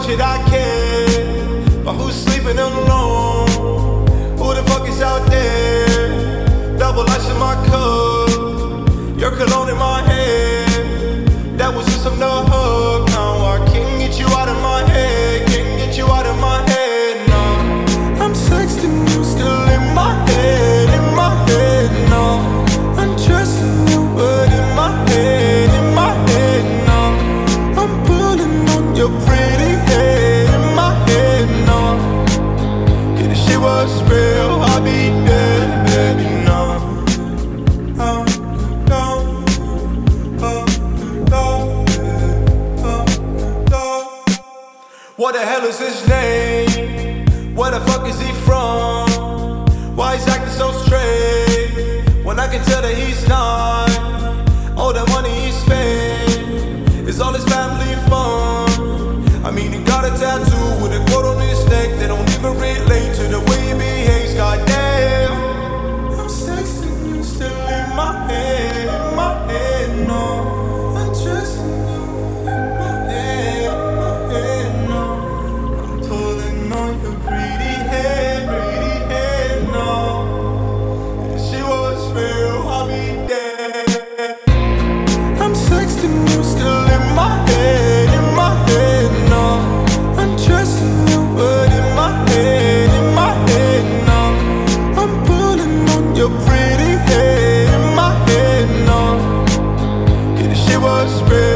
should I care? But who's sleeping alone? Who the fuck is out there? Double ice in my cup, your cologne in my head. That was just enough hug. Now I can't get you out of my head. Can't get you out of my head. No, I'm sexting you, still in my head, in my head. No, I'm trusting you, but in my head, in my head. No, I'm pulling on your pretty head, in my head. No, if this shit was real, I'd be dead, baby. No. What the hell is his name? Where the fuck is he from? Why he's acting so straight when I can tell that he's not? All that money he spent is all his family fun. I mean, he got a tattoo with a quote on his neck that don't even relate to the way he behaves. Goddamn, I'm sexting you, still in my head, in my head. No, I'm trusting you, in my head, in my head. No, I'm pulling on your pretty head, no. If she was real, I'll be dead. I'm sexting you, still in my head, in my head. No, I'm trusting you, but in my head, no. I'm pulling on your pretty head, in my head. No, if this shit was real.